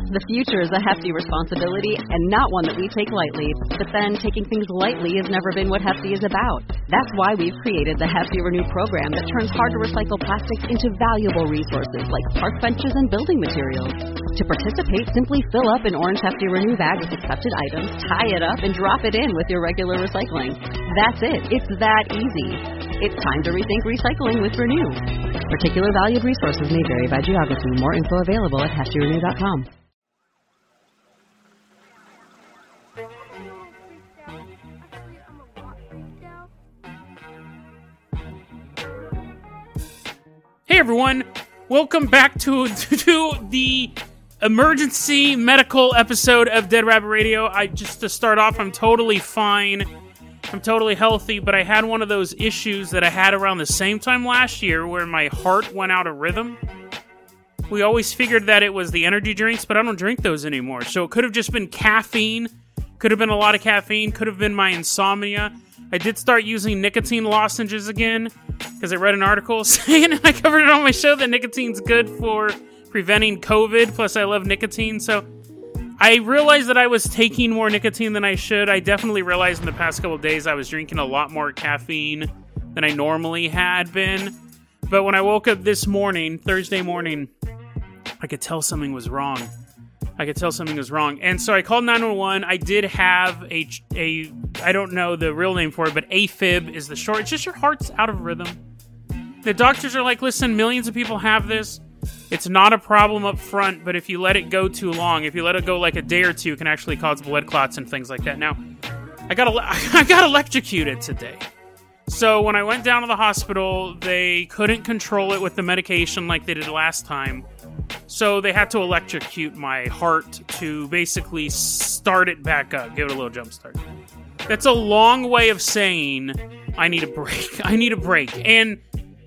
The future is a hefty responsibility and not one that we take lightly. But then, taking things lightly has never been what Hefty is about. That's why we've created the Hefty Renew program that turns hard-to-recycle plastics into valuable resources like park benches and building materials. To participate, simply fill up an orange Hefty Renew bag with accepted items, tie it up, and drop it in with your regular recycling. That's it. It's that easy. It's time to rethink recycling with Renew. Particular valued resources may vary by geography. More info available at heftyrenew.com. Hey everyone, welcome back to the emergency medical episode of Dead Rabbit Radio. To start off, I'm totally fine. I'm totally healthy, but I had one of those issues that I had around the same time last year where my heart went out of rhythm. We always figured that it was the energy drinks, but I don't drink those anymore. So it could have just been caffeine, could have been a lot of caffeine, could have been my insomnia. I did start using nicotine lozenges again, because I read an article saying, and I covered it on my show, that nicotine's good for preventing COVID, plus I love nicotine, so I realized that I was taking more nicotine than I should. I definitely realized in the past couple of days I was drinking a lot more caffeine than I normally had been, but when I woke up this morning, Thursday morning, I could tell something was wrong. And so I called 911. I did have a I don't know the real name for it, but AFib is the short. It's just your heart's out of rhythm. The doctors are like, listen, millions of people have this. It's not a problem up front, but if you let it go too long, if you let it go like a day or two, it can actually cause blood clots and things like that. Now, I got electrocuted today. So when I went down to the hospital, they couldn't control it with the medication like they did last time. So they had to electrocute my heart to basically start it back up, give it a little jump start. That's a long way of saying I need a break. And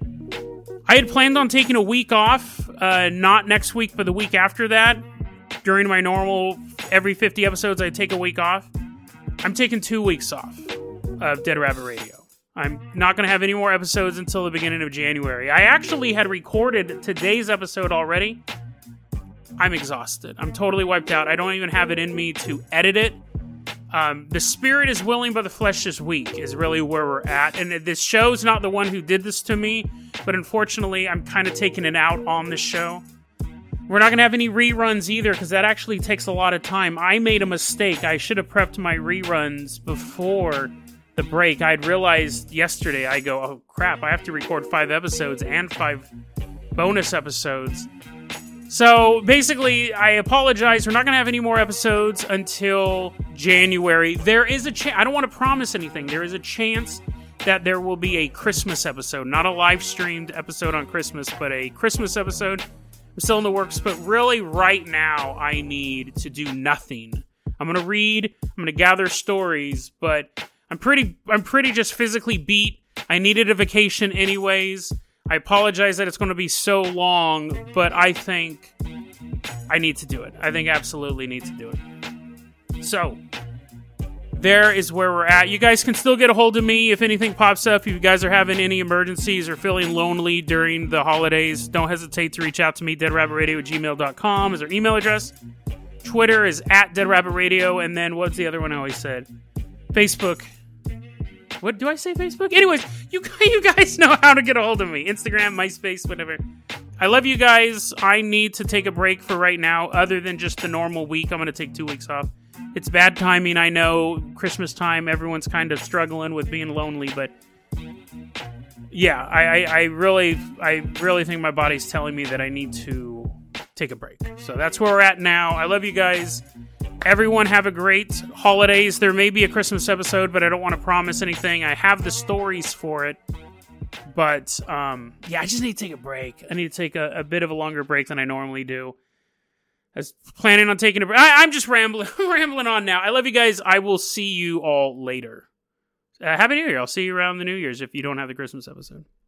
I had planned on taking a week off, not next week, but the week after that. During my normal, every 50 episodes, I take a week off. I'm taking 2 weeks off of Dead Rabbit Radio. I'm not going to have any more episodes until the beginning of January. I actually had recorded today's episode already. I'm exhausted. I'm totally wiped out. I don't even have it in me to edit it. The spirit is willing, but the flesh is weak, is really where we're at. And this show's not the one who did this to me, but unfortunately, I'm kind of taking it out on the show. We're not going to have any reruns either, because that actually takes a lot of time. I made a mistake. I should have prepped my reruns before the break. I'd realized yesterday, I go, oh crap, I have to record 5 episodes and 5 bonus episodes. So basically, I apologize. We're not going to have any more episodes until January. There is a chance, I don't want to promise anything. There is a chance that there will be a Christmas episode, not a live streamed episode on Christmas, but a Christmas episode. I'm still in the works, but really right now, I need to do nothing. I'm going to read, I'm going to gather stories, but I'm pretty just physically beat. I needed a vacation anyways. I apologize that it's going to be so long, but I think I need to do it. I think I absolutely need to do it. So, there is where we're at. You guys can still get a hold of me if anything pops up. If you guys are having any emergencies or feeling lonely during the holidays, don't hesitate to reach out to me, deadrabbitradio@gmail.com is our email address. Twitter is @deadrabbitradio, and then what's the other one I always said? Facebook. What do I say, Facebook? Anyways, you guys know how to get a hold of me. Instagram, MySpace, whatever. I love you guys. I need to take a break for right now. Other than just the normal week, I'm going to take 2 weeks off. It's bad timing, I know. Christmas time, everyone's kind of struggling with being lonely, but yeah, I really think my body's telling me that I need to take a break. So that's where we're at now. I love you guys. Everyone have a great holidays. There may be a Christmas episode, but I don't want to promise anything. I have the stories for it. But, yeah, I just need to take a break. I need to take a bit of a longer break than I normally do. I was planning on taking a break. I'm just rambling. I'm rambling on now. I love you guys. I will see you all later. Happy New Year. I'll see you around the New Year's if you don't have the Christmas episode.